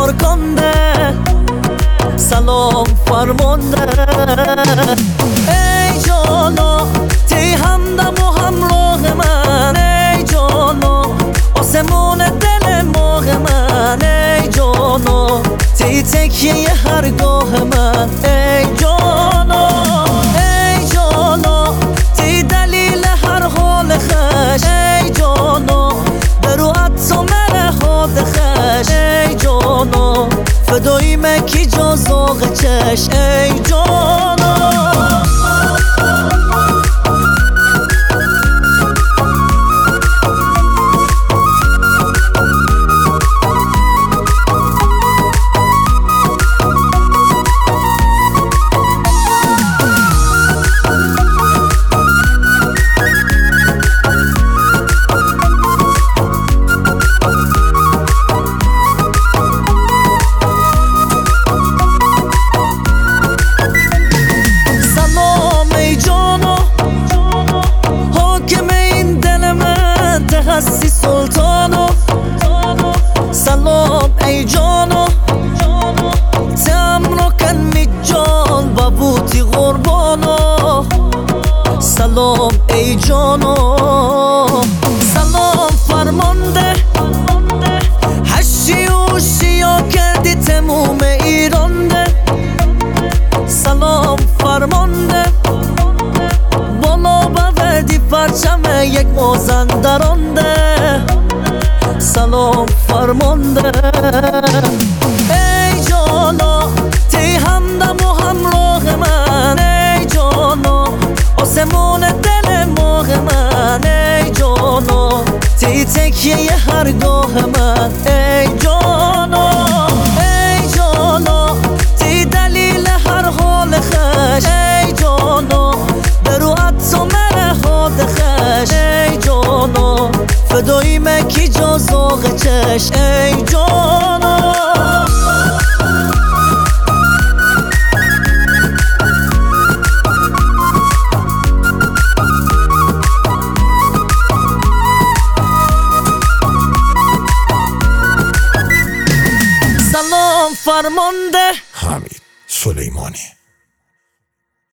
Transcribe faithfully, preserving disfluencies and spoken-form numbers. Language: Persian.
کارکنده سلام فرمانده. ای جانا تی همدم و همراه من، ای جانا آسمون دل ماه من، ای جانا تی تکیه هرگاه من، ای جانا ای جانا تی دلیل هر حال خش، ای جانا برو عطا مره حاد خش، ای جانا فدایی مکی جا زاغ چش، ای جانا. هستی سلطانو سلام ای جانو تمرو کن می جان بابوتی قربانو سلام ای جانو سلام فرمانده هشی و شیا کردی تموم ایرانده سلام فرمانده بالا بوردی پرچم یک مازندرانده سلام فرمانده. ای جانا تی همدم و همراه من، ای جانا آسمون دل ماه من، ای جانا تی تکیه هرگاه من، ای جانا ای جانا تی دلیل هر حال خش، ای جانا برو عطا مره حاد خش، ای جانا فدایی مکی جا زاغ چش، ای جانا. سلام فرمانده حمید سلیمانی.